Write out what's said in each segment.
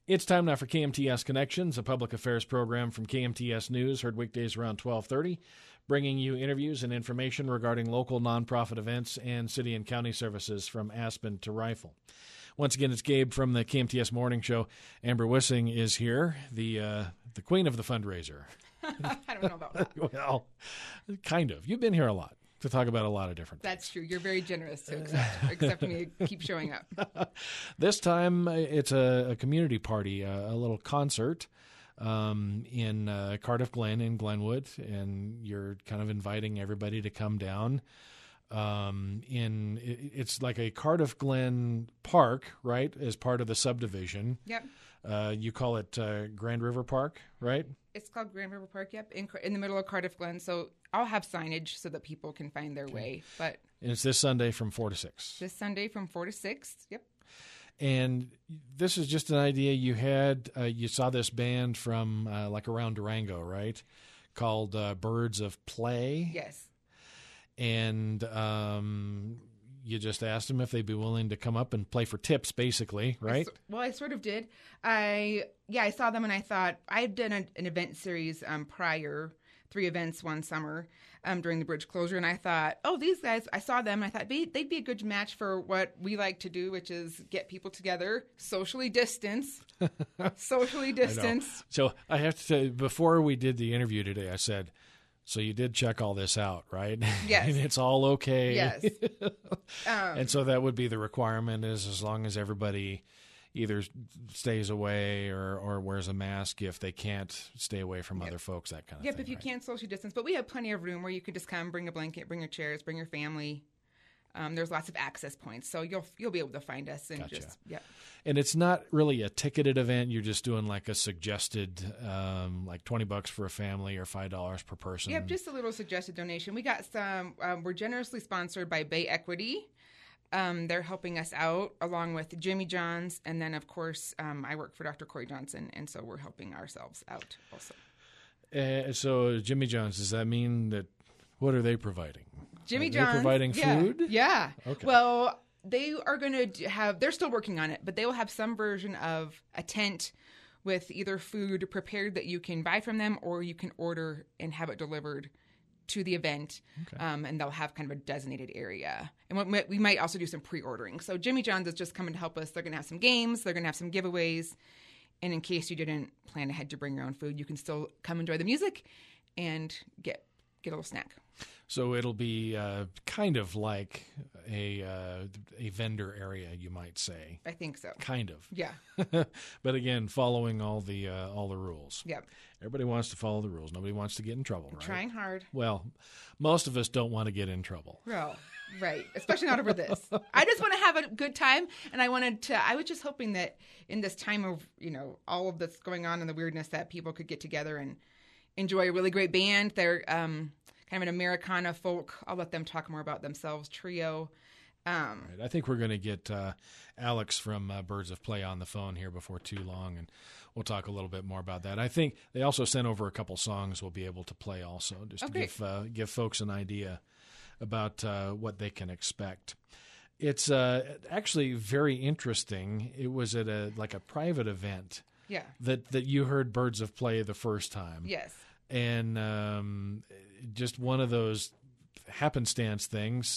It's time now for KMTS Connections, a public affairs program from KMTS News, heard weekdays around 12:30, bringing you interviews and information regarding local nonprofit events and city and county services from Aspen to Rifle. Once again, it's Gabe from the KMTS Morning Show. Amber Wissing is here, the queen of the fundraiser. I don't know about that. Well, kind of. You've been here a lot to talk about a lot of different things. That's true. You're very generous to accept me to keep showing up. This time, it's a community party, a little concert in Cardiff Glen in Glenwood, and you're kind of inviting everybody to come down. It's like a Cardiff Glen Park, right, as part of the subdivision. Yep. You call it Grand River Park, right? It's called Grand River Park, yep, in the middle of Cardiff Glen. So I'll have signage so that people can find their way. And it's this Sunday from 4 to 6. This Sunday from 4 to 6, yep. And this is just an idea you had. You saw this band from like around Durango, right, called Birds of Play. Yes. And you just asked them if they'd be willing to come up and play for tips, basically, right? I sort of did. I saw them and I thought I had done an event series prior, 3 events one summer during the bridge closure, and I thought, these guys, I saw them and I thought they'd be a good match for what we like to do, which is get people together, socially distance. So I have to say, before we did the interview today, I said, so you did check all this out, right? Yes. And it's all okay. Yes. And so that would be the requirement, is as long as everybody either stays away or wears a mask if they can't stay away from other folks, that kind of thing. Yep, if you can't social distance. But we have plenty of room where you can just come, bring a blanket, bring your chairs, bring your family. There's lots of access points, so you'll be able to find us and Gotcha. And it's not really a ticketed event. You're just doing like a suggested, like $20 for a family or $5 per person. Yep, just a little suggested donation. We got some. We're generously sponsored by Bay Equity. They're helping us out along with Jimmy John's, and then of course I work for Dr. Corey Johnson, and so we're helping ourselves out also. So Jimmy John's, does that mean that? What are they providing? Jimmy John's, providing food? Yeah. Okay. Well, they are going to have, they're still working on it, but they will have some version of a tent with either food prepared that you can buy from them or you can order and have it delivered to the event. Okay. And they'll have kind of a designated area. And we might also do some pre-ordering. So Jimmy John's is just coming to help us. They're going to have some games. They're going to have some giveaways. And in case you didn't plan ahead to bring your own food, you can still come enjoy the music and get a little snack. So it'll be kind of like a vendor area, you might say. I think so. Kind of. Yeah. But again, following all the rules. Yep. Everybody wants to follow the rules. Nobody wants to get in trouble, right? Trying hard. Well, most of us don't want to get in trouble. Well, right. Especially not over this. I just want to have a good time, and I was just hoping that in this time of, all of this going on and the weirdness, that people could get together and enjoy a really great band. They're kind of an Americana folk. I'll let them talk more about themselves. Trio. Right. I think we're going to get Alex from Birds of Play on the phone here before too long, and we'll talk a little bit more about that. I think they also sent over a couple songs we'll be able to play also, just to give folks an idea about what they can expect. It's actually very interesting. It was at a private event. Yeah. That you heard Birds of Play the first time. Yes. And just one of those happenstance things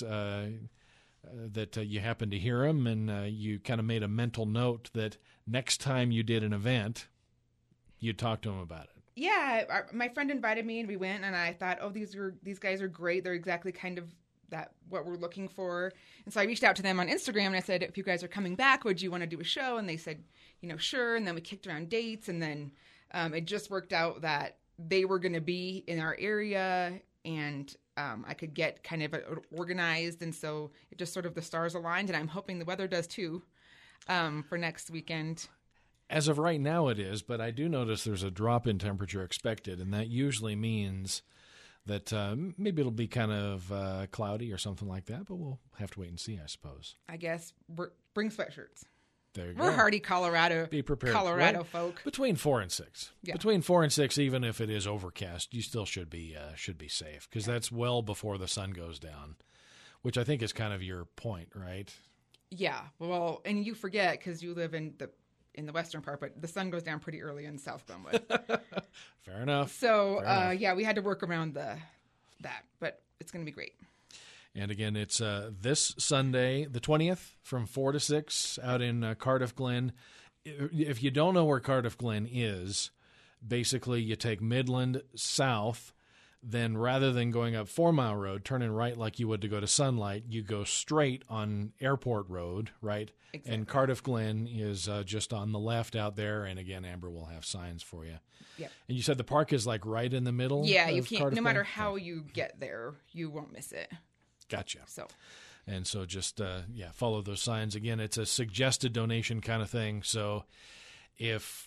that you happened to hear them, and you kind of made a mental note that next time you did an event, you'd talk to them about it. Yeah, my friend invited me, and we went, and I thought, these guys are great. They're exactly kind of what we're looking for. And so I reached out to them on Instagram, and I said, if you guys are coming back, would you want to do a show? And they said, sure. And then we kicked around dates, and then it just worked out that they were going to be in our area, and I could get kind of organized. And so it just sort of the stars aligned, and I'm hoping the weather does too for next weekend. As of right now it is, but I do notice there's a drop in temperature expected, and that usually means that maybe it'll be kind of cloudy or something like that, but we'll have to wait and see, I suppose. I guess bring sweatshirts. There you We're go. hardy Colorado. Be prepared. Colorado folk. Between 4 and 6. Yeah. Between 4 and 6, even if it is overcast, you still should be safe, because that's well before the sun goes down, which I think is kind of your point, right? Yeah. Well, and you forget because you live in the in the western part, but the sun goes down pretty early in South Glenwood. Fair enough. So, Fair enough. we had to work around that, but it's going to be great. And again, it's this Sunday, the 20th, from 4 to 6 out in Cardiff Glen. If you don't know where Cardiff Glen is, basically you take Midland south, then rather than going up 4 Mile Road, turning right like you would to go to Sunlight, you go straight on Airport Road, right? Exactly. And Cardiff Glen is just on the left out there. And again, Amber will have signs for you. Yeah. And you said the park is like right in the middle? Yeah, you of can't, Cardiff no matter Glen? how you get there, you won't miss it. Gotcha. So, And so just, follow those signs. Again, it's a suggested donation kind of thing. So if,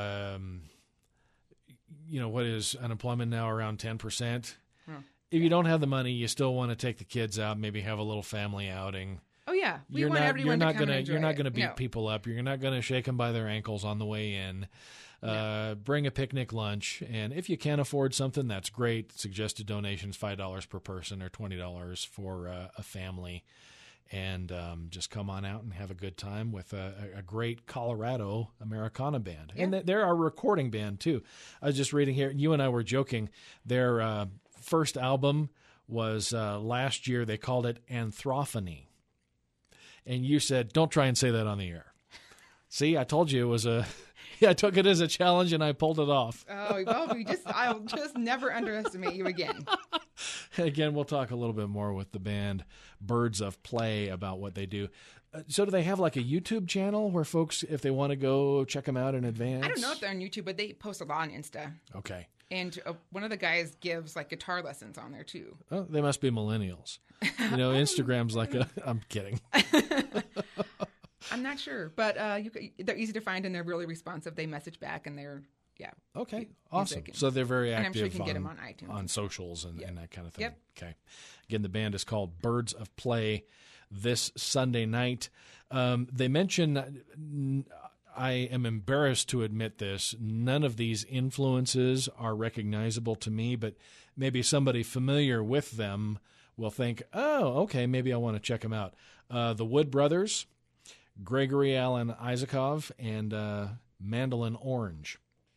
what is unemployment now, around 10%? If you don't have the money, you still want to take the kids out, maybe have a little family outing. oh yeah, we want everyone to come and enjoy You're not it. going to beat No. people up. You're not going to shake them by their ankles on the way in. Bring a picnic lunch, and if you can't afford something, that's great. Suggested donations $5 per person or $20 for a family, and just come on out and have a good time with a great Colorado Americana band. Yeah. And they're our recording band too. I was just reading here. You and I were joking. Their first album was last year. They called it Anthrophony, and you said, "Don't try and say that on the air." See, I told you it was a. I took it as a challenge and I pulled it off. Oh, well, I'll just never underestimate you again. Again, we'll talk a little bit more with the band Birds of Play about what they do. So do they have like a YouTube channel where folks, if they want to go check them out in advance? I don't know if they're on YouTube, but they post a lot on Insta. Okay. And one of the guys gives like guitar lessons on there too. Oh, they must be millennials. Instagram's like I'm kidding. I'm not sure, but they're easy to find and they're really responsive. They message back and they're, Okay, awesome. and- So they're very and I'm active sure you can get them on iTunes. on socials and that kind of thing. Yep. Okay. Again, the band is called Birds of Play this Sunday night. They mention, I am embarrassed to admit this, none of these influences are recognizable to me, but maybe somebody familiar with them will think, oh, okay, maybe I want to check them out. The Wood Brothers, Gregory Alan Isakov, and Mandolin Orange.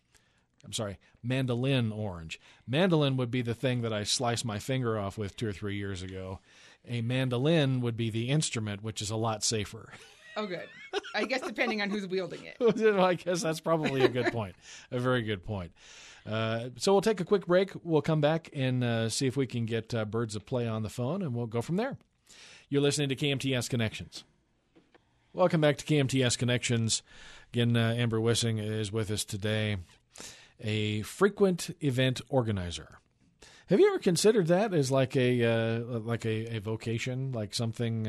Mandolin would be the thing that I sliced my finger off with 2 or 3 years ago. A mandolin would be the instrument, which is a lot safer. Oh, good. I guess depending on who's wielding it. I guess that's probably a good point, a very good point. So we'll take a quick break. We'll come back and see if we can get Birds of Play on the phone, and we'll go from there. You're listening to KMTS Connections. Welcome back to KMTS Connections. Again, Amber Wissing is with us today, a frequent event organizer. Have you ever considered that as like a vocation, like something?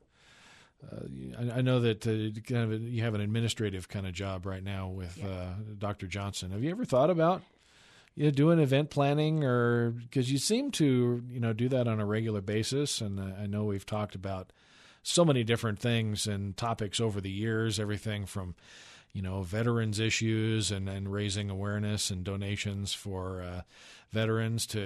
I know that you have an administrative kind of job right now with Dr. Johnson. Have you ever thought about doing event planning, or because you seem to do that on a regular basis? And I know we've talked about so many different things and topics over the years, everything from, veterans issues and raising awareness and donations for veterans to,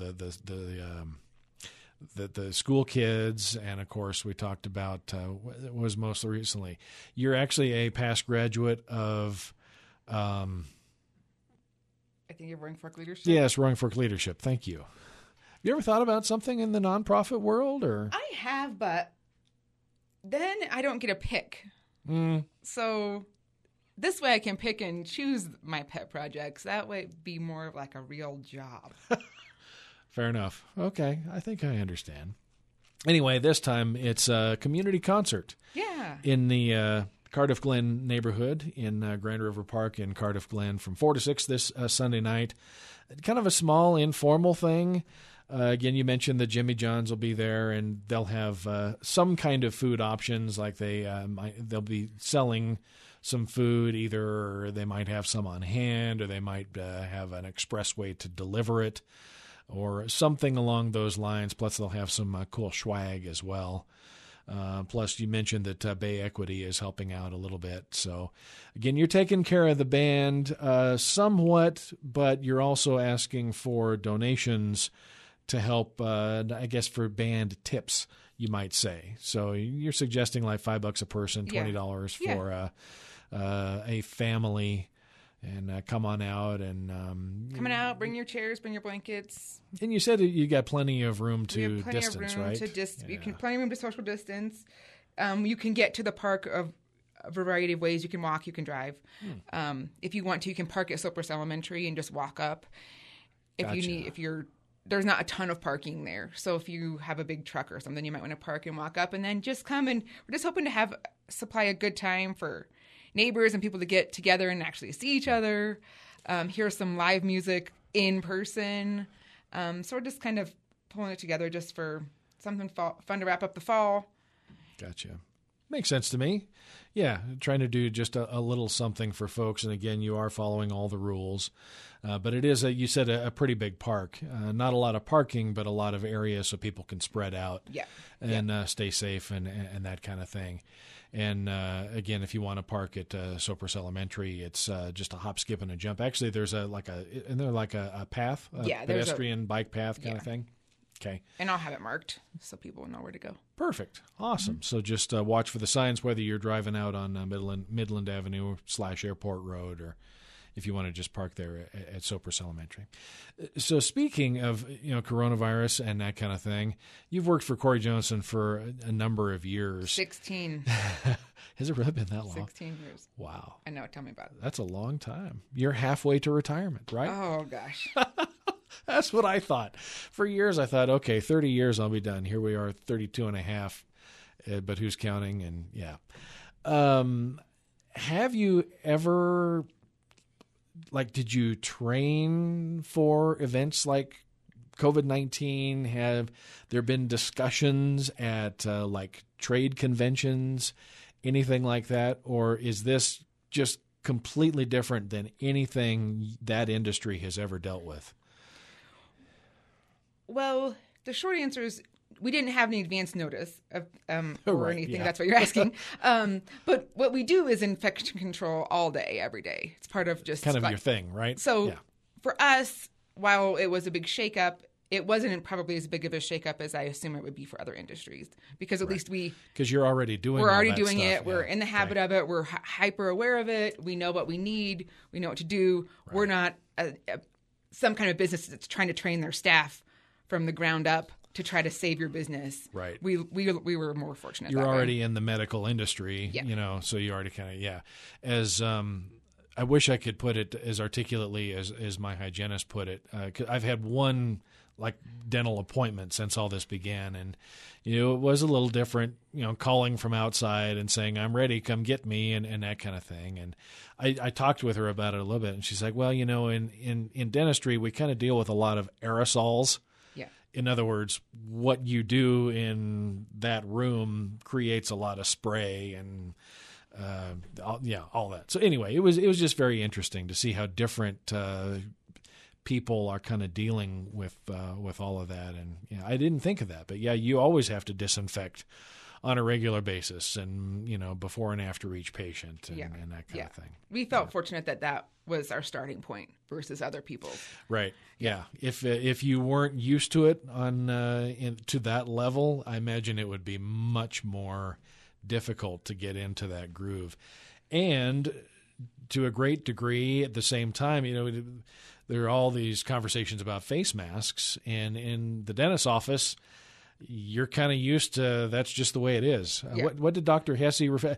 the school kids. And of course, we talked about was most recently. You're actually a past graduate of. I think you're Roaring Fork Leadership. Yes, Roaring Fork Leadership. Thank you. You ever thought about something in the nonprofit world, or? I have, but then I don't get a pick. So this way I can pick and choose my pet projects. That way it'd be more of like a real job. Fair enough. Okay, I think I understand. Anyway, this time it's a community concert. Yeah. In the Cardiff Glen neighborhood in Grand River Park in Cardiff Glen from 4 to 6 this Sunday night. Kind of a small, informal thing. Again, you mentioned the Jimmy John's will be there, and they'll have some kind of food options. Like they'll be selling some food. Either they might have some on hand, or they might have an express way to deliver it, or something along those lines. Plus, they'll have some cool swag as well. Plus, you mentioned that Bay Equity is helping out a little bit. So, again, you're taking care of the band somewhat, but you're also asking for donations to help, I guess, for band tips, you might say. So you're suggesting like $5 a person, $20 for a family and come on out and coming out, bring your chairs, bring your blankets. And you said you got plenty of room to We have plenty distance, of room right? to You can plenty of room to social distance. You can get to the park of a variety of ways. You can walk, you can drive. If you want to, you can park at Soper's Elementary and just walk up. There's not a ton of parking there. So if you have a big truck or something, you might want to park and walk up and then just come. And we're just hoping to supply a good time for neighbors and people to get together and actually see each other, hear some live music in person. So we're just kind of pulling it together just for something fun to wrap up the fall. Gotcha. Makes sense to me. Yeah, trying to do just a little something for folks. And again, you are following all the rules. But it is, you said, a pretty big park. Not a lot of parking, but a lot of area so people can spread out and stay safe and that kind of thing. And again, if you want to park at Soper's Elementary, it's just a hop, skip, and a jump. Actually, there's a path, pedestrian bike path kind of thing. Okay. And I'll have it marked so people know where to go. Perfect. Awesome. Mm-hmm. So just watch for the signs, whether you're driving out on Midland Avenue / Airport Road, or if you want to just park there at Soper's Elementary. So speaking of coronavirus and that kind of thing, you've worked for Corey Johnson for a number of years. 16. Has it really been that long? 16 years. Wow. I know. Tell me about it. That's a long time. You're halfway to retirement, right? Oh, gosh. That's what I thought. For years, I thought, okay, 30 years, I'll be done. Here we are, 32 and a half, but who's counting? And yeah. Have you ever, did you train for events like COVID-19? Have there been discussions at trade conventions, anything like that? Or is this just completely different than anything that industry has ever dealt with? Well, the short answer is we didn't have any advance notice of or right, anything. yeah. That's what you're asking. But what we do is infection control all day, every day. It's part of just kind of your thing, right? So for us, while it was a big shakeup, it wasn't probably as big of a shakeup as I assume it would be for other industries, because at least because you're already doing doing stuff. it. We're in the habit of it. We're hyper aware of it. We know what we need. We know what to do. Right. We're not some kind of business that's trying to train their staff from the ground up to try to save your business. Right. We were more fortunate. You're already in the medical industry, so you already kind of, As I wish I could put it as articulately as my hygienist put it. 'Cause I've had one dental appointment since all this began, and it was a little different, calling from outside and saying, "I'm ready, come get me," and that kind of thing. And I talked with her about it a little bit, and she's like, "Well, in dentistry, we kind of deal with a lot of aerosols." In other words, what you do in that room creates a lot of spray and all that. So anyway, it was just very interesting to see how different people are kind of dealing with all of that. And I didn't think of that, but you always have to disinfect on a regular basis, and before and after each patient, and that kind of thing. We felt fortunate that was our starting point versus other people. Right. Yeah. If you weren't used to it to that level, I imagine it would be much more difficult to get into that groove. And to a great degree, at the same time, there are all these conversations about face masks, and in the dentist's office, you're kind of used to that's just the way it is. What did Dr. Hesse refer?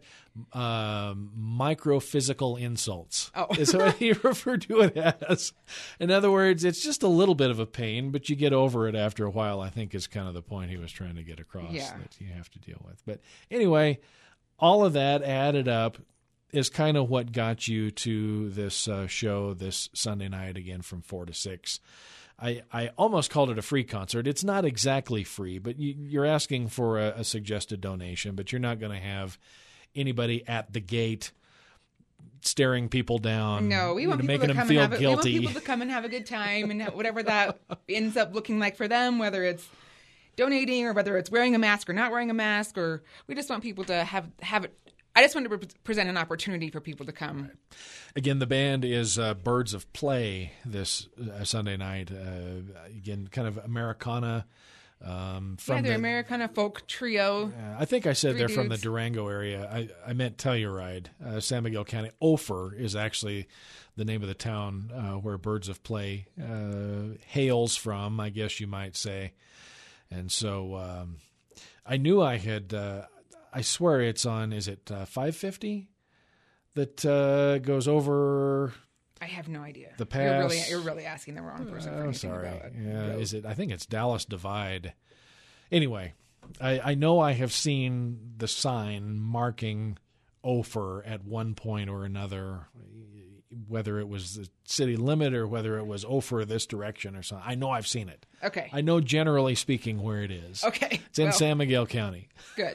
Microphysical insults is what he referred to it as. In other words, it's just a little bit of a pain, but you get over it after a while, I think is kind of the point he was trying to get across that you have to deal with. But anyway, all of that added up is kind of what got you to this show this Sunday night, again from 4 to 6. I almost called it a free concert. It's not exactly free, but you're asking for a suggested donation, but you're not going to have anybody at the gate staring people down. No, we want people making them feel guilty. We want people to come and have a good time, and whatever that ends up looking like for them, whether it's donating or whether it's wearing a mask or not wearing a mask, or we just want people to have it. I just wanted to present an opportunity for people to come. Right. Again, the band is Birds of Play this Sunday night. Again, kind of Americana From the Americana folk trio. I think I said Three they're from the dudes. Durango area. I meant Telluride. San Miguel County. Ophir is actually the name of the town where Birds of Play hails from, I guess you might say. And so I knew I had, I swear it's on, is it 550 that goes over I have no idea. the pass? You're really asking the wrong person for anything Sorry. about it. Yeah, No. is it? I think it's Dallas Divide. Anyway, I know I have seen the sign marking Ophir at one point or another, whether it was the city limit or whether it was Ophir this direction or something. I know I've seen it. Okay. I know generally speaking where it is. Okay. It's in Well, San Miguel County. Good.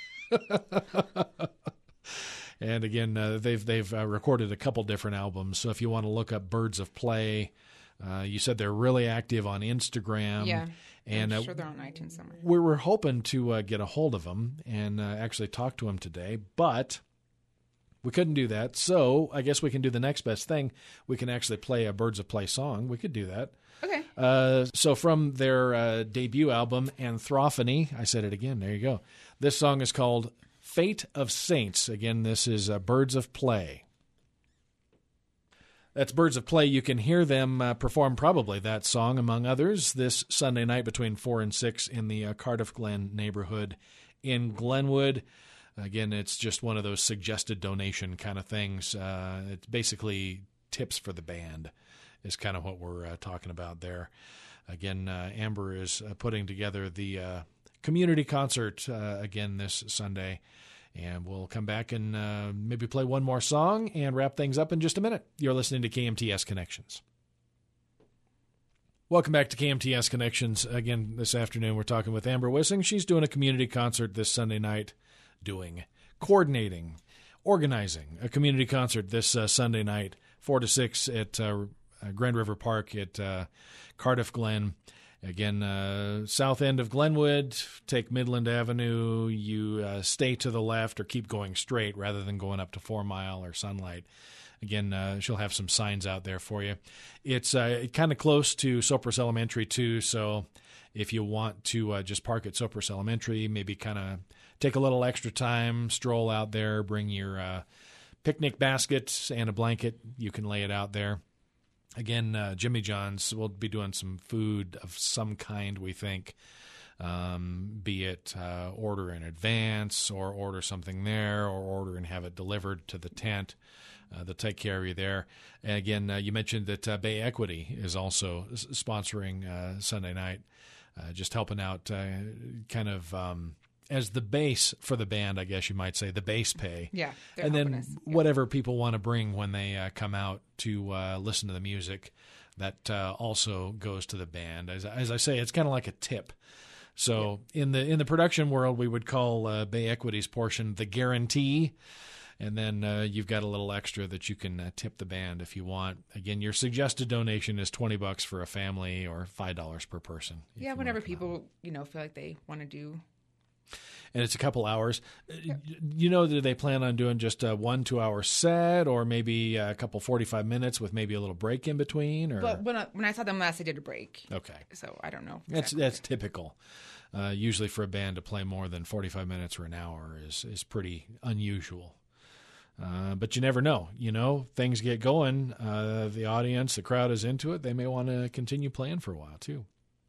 And again, they've recorded a couple different albums. So if you want to look up Birds of Play, you said they're really active on Instagram. Yeah. And I'm sure they're on iTunes somewhere. we were hoping to get a hold of them and actually talk to them today, but we couldn't do that. So I guess we can do the next best thing. We can actually play a Birds of Play song. We could do that. Okay. So from their debut album, Anthrophony, I said it again. There you go. This song is called Fate of Saints. Again, this is Birds of Play. That's Birds of Play. You can hear them perform probably that song, among others, this Sunday night between 4 and 6 in the Cardiff Glen neighborhood in Glenwood. Again, it's just one of those suggested donation kind of things. It's basically tips for the band is kind of what we're talking about there. Again, Amber is putting together the community concert again this Sunday. And we'll come back and maybe play one more song and wrap things up in just a minute. You're listening to KMTS Connections. Welcome back to KMTS Connections. Again, this afternoon we're talking with Amber Wissing. She's doing a community concert this Sunday night, coordinating, organizing a community concert this Sunday night, 4 to 6 at Grand River Park at Cardiff Glen. Again, south end of Glenwood, take Midland Avenue, you stay to the left or keep going straight rather than going up to 4 Mile or Sunlight. Again, she'll have some signs out there for you. It's kind of close to Sopris Elementary, too, so if you want to just park at Sopris Elementary, maybe kind of take a little extra time, stroll out there, bring your picnic baskets and a blanket. You can lay it out there. Again, Jimmy John's will be doing some food of some kind, we think, be it order in advance or order something there or order and have it delivered to the tent. They'll take care of you there. And again, you mentioned that Bay Equity is also sponsoring Sunday night, just helping out kind of as the base for the band, I guess you might say, the base pay. Yeah. And then whatever people want to bring when they come out to listen to the music, that also goes to the band. As I say, it's kind of like a tip. So in the production world, we would call Bay Equity's portion the guarantee. And then you've got a little extra that you can tip the band if you want. Again, your suggested donation is $20 for a family or $5 per person. Yeah, whatever people, feel like they want to do. And it's a couple hours. Do they plan on doing just a 1-2 hour set or maybe a couple 45 minutes with maybe a little break in between? Or But when I saw them last, they did a break. Okay. So I don't know. That's typical. Usually for a band to play more than 45 minutes or an hour is pretty unusual. But you never know. Things get going. The audience, the crowd is into it. They may want to continue playing for a while, too.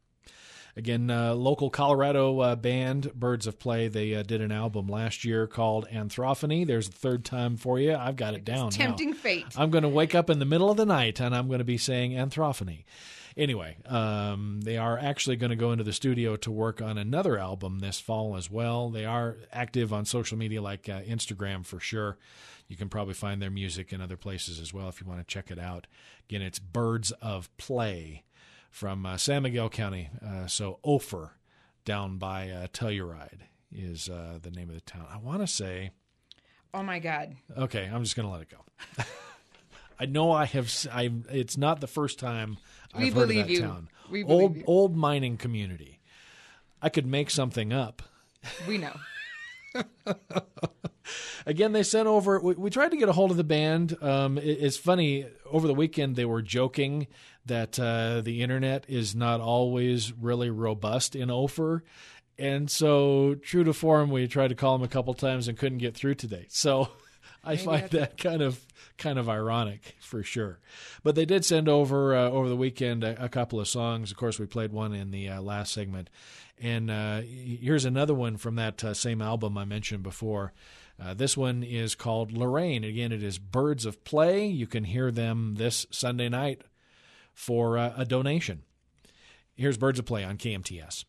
Again, local Colorado band, Birds of Play, they did an album last year called Anthrophony. There's the third time for you. I've got it down Tempting now. fate. I'm going to wake up in the middle of the night, and I'm going to be saying Anthrophony. Anyway, they are actually going to go into the studio to work on another album this fall as well. They are active on social media like Instagram for sure. You can probably find their music in other places as well if you want to check it out. Again, it's Birds of Play from San Miguel County. So Ophir down by Telluride is the name of the town. I want to say... Oh, my God. Okay, I'm just going to let it go. I know I have... it's not the first time I've heard of that town. We believe you. Old mining community. I could make something up. We know. Again, they sent over. We tried to get a hold of the band. It's funny. Over the weekend, they were joking that the internet is not always really robust in Ophir, and so true to form, we tried to call them a couple times and couldn't get through today. So I find that kind of ironic for sure. But they did send over the weekend a couple of songs. Of course, we played one in the last segment, and here's another one from that same album I mentioned before. This one is called Lorraine. Again, it is Birds of Play. You can hear them this Sunday night for a donation. Here's Birds of Play on KMTS.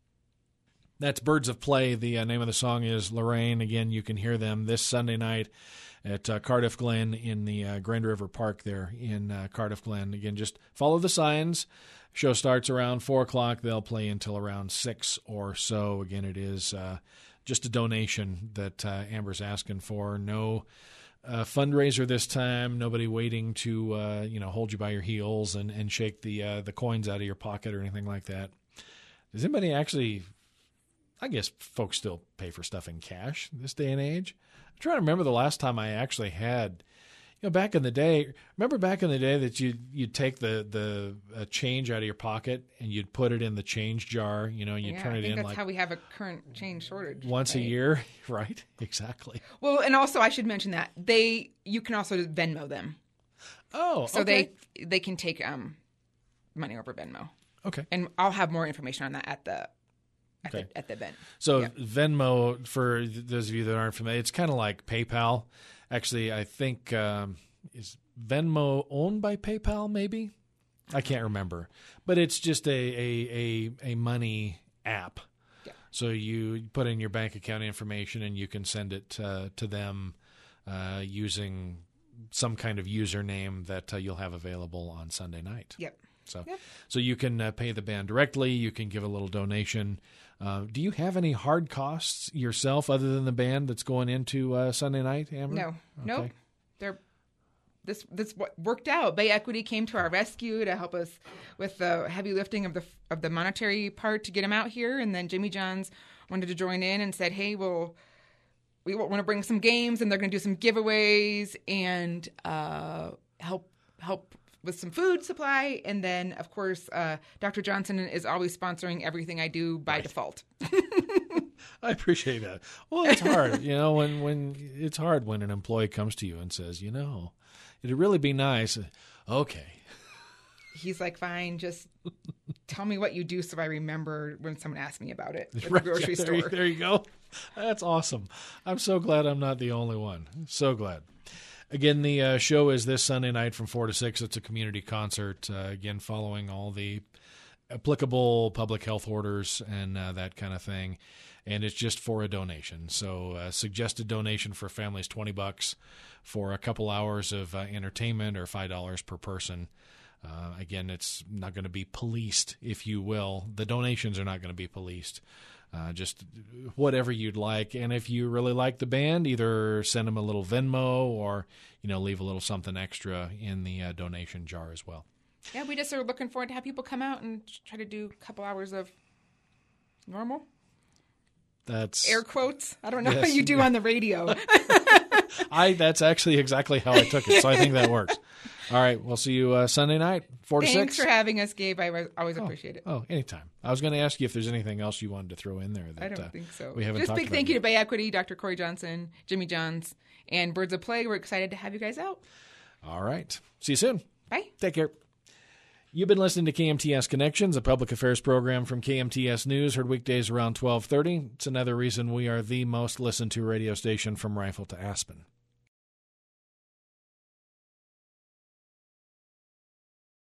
That's Birds of Play. The name of the song is Lorraine. Again, you can hear them this Sunday night at Cardiff Glen in the Grand River Park there in Cardiff Glen. Again, just follow the signs. Show starts around 4 o'clock. They'll play until around 6 or so. Again, it is just a donation that Amber's asking for. No fundraiser this time. Nobody waiting to hold you by your heels and shake the coins out of your pocket or anything like that. Does anybody actually? I guess folks still pay for stuff in cash this day and age. I'm trying to remember the last time I actually had. Back in the day, remember back in the day that you'd take the change out of your pocket and you'd put it in the change jar, and you'd turn it in. That's how we have a current change shortage. Once a year, right? Exactly. Well, and also I should mention that you can also just Venmo them. Oh, so okay. they can take money over Venmo. Okay. And I'll have more information on that at the event. So Venmo, for those of you that aren't familiar, it's kind of like PayPal. Actually, I think is Venmo owned by PayPal? Maybe I can't remember, but it's just a money app. Yeah. So you put in your bank account information and you can send it to them using some kind of username that you'll have available on Sunday night. Yep. So you can pay the band directly. You can give a little donation. Do you have any hard costs yourself other than the band that's going into Sunday night, Amber? No. Okay. Nope. This worked out. Bay Equity came to our rescue to help us with the heavy lifting of the monetary part to get them out here, and then Jimmy John's wanted to join in and said, "Hey, we want to bring some games, and they're going to do some giveaways and help with some food supply." And then, of course, Dr. Johnson is always sponsoring everything I do by default. I appreciate that. Well, it's hard, when it's hard when an employee comes to you and says, it'd really be nice. Okay. He's like, fine, just tell me what you do so I remember when someone asks me about it at the right, grocery store. There you go. That's awesome. I'm so glad I'm not the only one. So glad. Again, the show is this Sunday night from 4 to 6. It's a community concert, again, following all the applicable public health orders and that kind of thing. And it's just for a donation. So suggested donation for families, $20 for a couple hours of entertainment, or $5 per person. Again, it's not going to be policed, if you will. The donations are not going to be policed. Just whatever you'd like. And if you really like the band, either send them a little Venmo or, leave a little something extra in the donation jar as well. Yeah, we just are looking forward to have people come out and try to do a couple hours of normal. That's air quotes. I don't know how you do on the radio. That's actually exactly how I took it. So I think that works. All right. We'll see you Sunday night, 4 to 6. Thanks for having us, Gabe. I always appreciate it. Oh, anytime. I was going to ask you if there's anything else you wanted to throw in there. That, I don't think so. We haven't Just talked big about thank you to Bay Equity, Dr. Corey Johnson, Jimmy Johns, and Birds of Play. We're excited to have you guys out. All right. See you soon. Bye. Take care. You've been listening to KMTS Connections, a public affairs program from KMTS News, heard weekdays around 12:30. It's another reason we are the most listened to radio station from Rifle to Aspen.